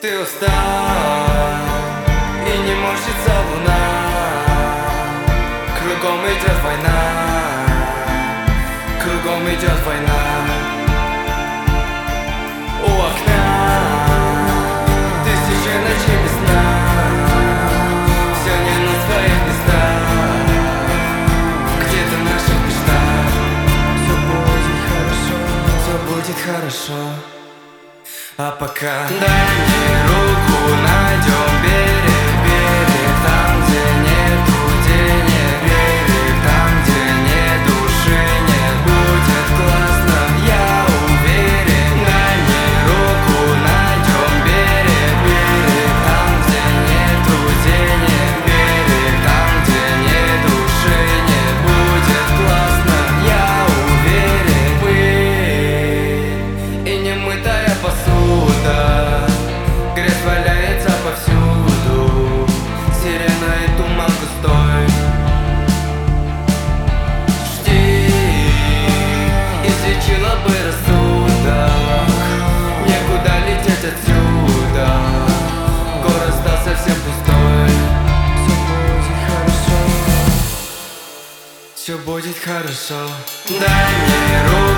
Ты устал и не морщится луна. Кругом идет война, кругом идет война. У окна тысячи ночей без сна. Все не на своих местах, где-то в наших мечтах. Все будет хорошо, все будет хорошо. А пока дай мне руку, найдем берег, берег. Там, где нету денег, берег. Там, где нет души, нет, будет классно, я уверен. Дай мне руку, найдем берег, берег. Там, где нету денег, берег. Там, где нет души, нет, будет классно, я уверен. Мы и немытая посуда, грязь валяется повсюду, сирена и туман густой. Жди, излечила бы рассудок, некуда лететь отсюда, город стал совсем пустой. Все будет хорошо, все будет хорошо. Дай мне руку.